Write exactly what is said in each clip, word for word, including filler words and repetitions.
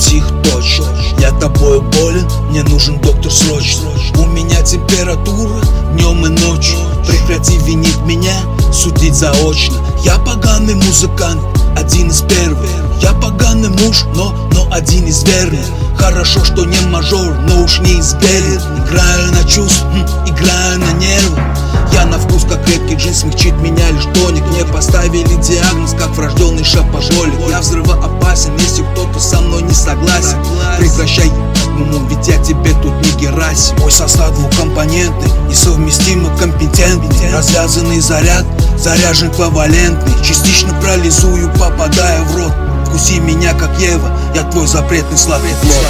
психточно. Я тобою болен, мне нужен доктор срочно. У меня температура днем и ночью. Прекрати винить меня, судить заочно. Я поганый музыкант, один из первых. Я поганый муж, но, но один из верных. Хорошо, что не мажор, но уж не из белых. Играю на чувств, хм, играю на нервы. Я на вкус как крепкий джин, смягчит меня лишь тоник. Мне поставили диагноз, как врожденный шопоголик. Я взрывоопасен, если кто-то со мной не согласен. Прекращай, муму, ведь я тебе тут не Герасим. Мой состав двухкомпонентный, несовместимо компетентный. Развязанный заряд, заряжен ковалентный. Частично парализую, попадая в рот. Вкуси меня как Ева, я твой запретный сладкий плод.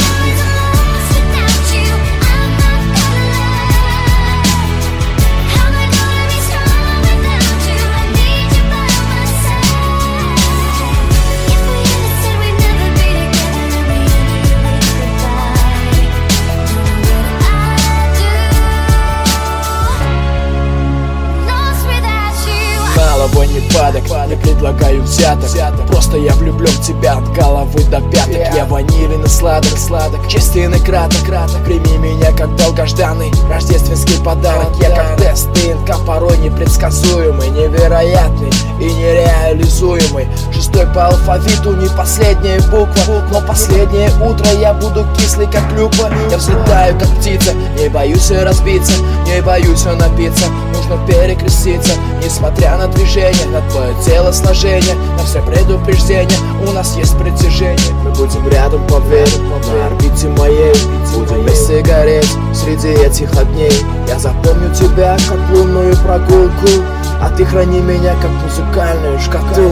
Головой не падок, не предлагаю взяток. Просто я влюблен в тебя от головы до пяток. Я ванилин и сладок, сладок, честен и краток. Прими меня как долгожданный рождественский подарок. Я как тест ДНК, порой непредсказуемый, невероятный и нереализуемый. Шестой по алфавиту, не последняя буква, но последнее утро я буду кислый как клюква. Я взлетаю как птица, не боюсь разбиться, не боюсь напиться. Нужно перекреститься, несмотря на движение, на твое телосложение, на все предупреждения. У нас есть притяжение, мы будем рядом, поверь, на орбите моей. Будем вместе гореть среди этих огней. Я запомню тебя как лунную прогулку, а ты храни меня как музыкальную шкатулку.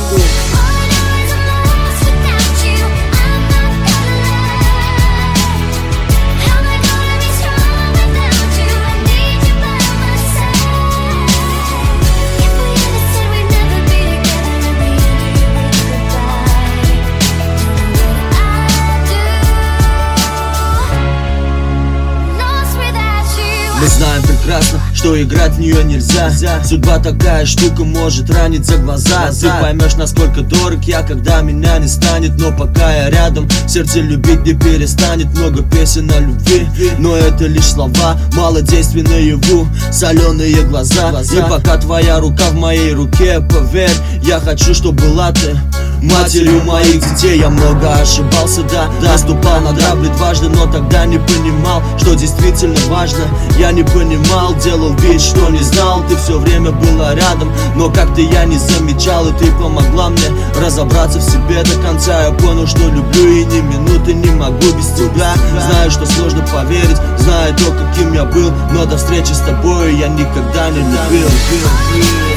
Мы знаем прекрасно, что играть в нее нельзя. Судьба такая штука, может ранить за глаза. Ты поймешь, насколько дорог я, когда меня не станет. Но пока я рядом, сердце любить не перестанет. Много песен о любви, но это лишь слова, мало действий наяву, соленые глаза. И пока твоя рука в моей руке, поверь, я хочу, чтобы была ты матерью моих детей. Я много ошибался, да, наступал на грабли дважды, но тогда не понимал, что действительно важно. Я не понимал, делал вид, что не знал. Ты все время была рядом, но как-то я не замечал. И ты помогла мне разобраться в себе до конца. Я понял, что люблю и ни минуты не могу без тебя. Знаю, что сложно поверить, знаю то, каким я был, но до встречи с тобой я никогда не любил.